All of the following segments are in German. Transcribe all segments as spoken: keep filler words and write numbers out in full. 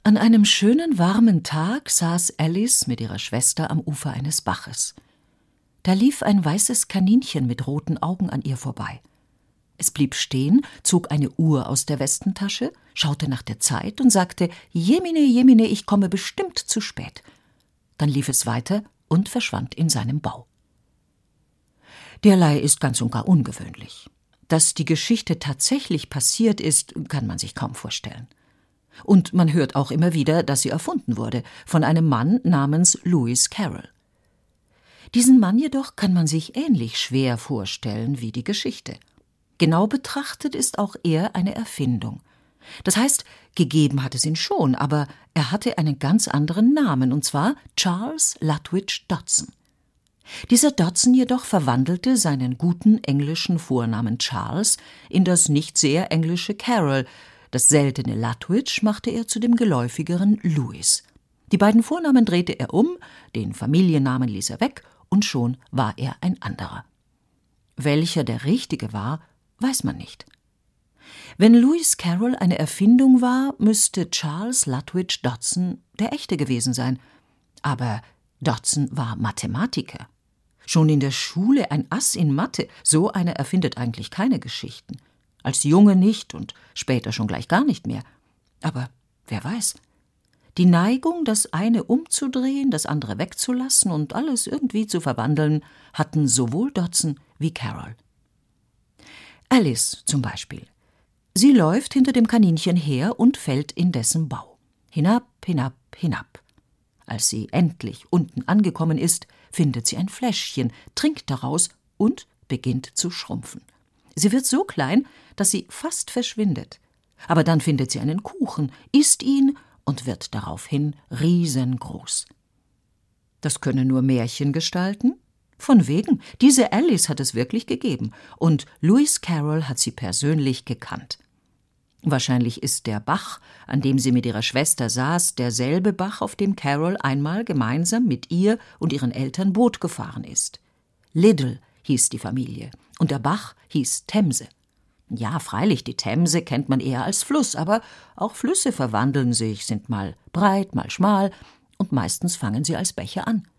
An einem schönen, warmen Tag saß Alice mit ihrer Schwester am Ufer eines Baches. Da lief ein weißes Kaninchen mit roten Augen an ihr vorbei. Es blieb stehen, zog eine Uhr aus der Westentasche, schaute nach der Zeit und sagte: »Jemine, jemine, ich komme bestimmt zu spät.« Dann lief es weiter und verschwand in seinem Bau. Derlei ist ganz und gar ungewöhnlich. Dass die Geschichte tatsächlich passiert ist, kann man sich kaum vorstellen. Und man hört auch immer wieder, dass sie erfunden wurde, von einem Mann namens Lewis Carroll. Diesen Mann jedoch kann man sich ähnlich schwer vorstellen wie die Geschichte. Genau betrachtet ist auch er eine Erfindung. Das heißt, gegeben hat es ihn schon, aber er hatte einen ganz anderen Namen, und zwar Charles Lutwidge Dodson. Dieser Dodson jedoch verwandelte seinen guten englischen Vornamen Charles in das nicht sehr englische Carroll. Das seltene Lutwidge machte er zu dem geläufigeren Louis. Die beiden Vornamen drehte er um, den Familiennamen ließ er weg, und schon war er ein anderer. Welcher der richtige war, weiß man nicht. Wenn Lewis Carroll eine Erfindung war, müsste Charles Lutwidge Dodson der echte gewesen sein. Aber Dodson war Mathematiker. Schon in der Schule ein Ass in Mathe, so einer erfindet eigentlich keine Geschichten. Als Junge nicht und später schon gleich gar nicht mehr. Aber wer weiß. Die Neigung, das eine umzudrehen, das andere wegzulassen und alles irgendwie zu verwandeln, hatten sowohl Dodson wie Carroll. Alice zum Beispiel. Sie läuft hinter dem Kaninchen her und fällt in dessen Bau. Hinab, hinab, hinab. Als sie endlich unten angekommen ist, findet sie ein Fläschchen, trinkt daraus und beginnt zu schrumpfen. Sie wird so klein, dass sie fast verschwindet. Aber dann findet sie einen Kuchen, isst ihn und wird daraufhin riesengroß. Das können nur Märchen gestalten? Von wegen, diese Alice hat es wirklich gegeben und Lewis Carroll hat sie persönlich gekannt. Wahrscheinlich ist der Bach, an dem sie mit ihrer Schwester saß, derselbe Bach, auf dem Carroll einmal gemeinsam mit ihr und ihren Eltern Boot gefahren ist. Liddell hieß die Familie und der Bach hieß Themse. Ja, freilich, die Themse kennt man eher als Fluss, aber auch Flüsse verwandeln sich, sind mal breit, mal schmal und meistens fangen sie als Bäche an.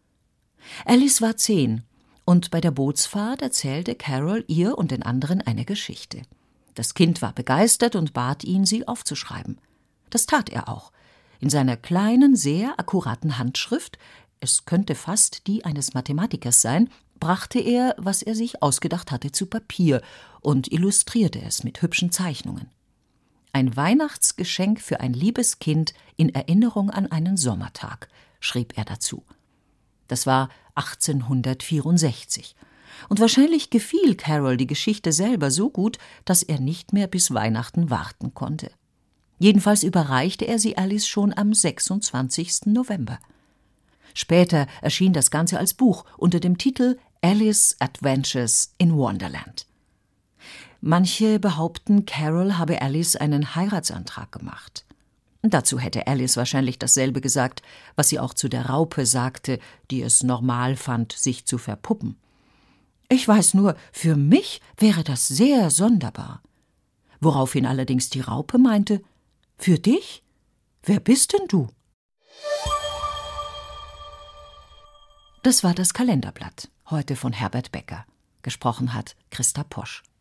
Alice war zehn und bei der Bootsfahrt erzählte Carroll ihr und den anderen eine Geschichte. Das Kind war begeistert und bat ihn, sie aufzuschreiben. Das tat er auch. In seiner kleinen, sehr akkuraten Handschrift, es könnte fast die eines Mathematikers sein, brachte er, was er sich ausgedacht hatte, zu Papier und illustrierte es mit hübschen Zeichnungen. Ein Weihnachtsgeschenk für ein liebes Kind in Erinnerung an einen Sommertag, schrieb er dazu. Das war achtzehnhundertvierundsechzig. Und wahrscheinlich gefiel Carroll die Geschichte selber so gut, dass er nicht mehr bis Weihnachten warten konnte. Jedenfalls überreichte er sie Alice schon am sechsundzwanzigsten November. Später erschien das Ganze als Buch unter dem Titel Alice Adventures in Wonderland. Manche behaupten, Carroll habe Alice einen Heiratsantrag gemacht. Dazu hätte Alice wahrscheinlich dasselbe gesagt, was sie auch zu der Raupe sagte, die es normal fand, sich zu verpuppen. Ich weiß nur, für mich wäre das sehr sonderbar. Woraufhin allerdings die Raupe meinte, für dich? Wer bist denn du? Das war das Kalenderblatt, heute von Herbert Becker. Gesprochen hat Christa Posch.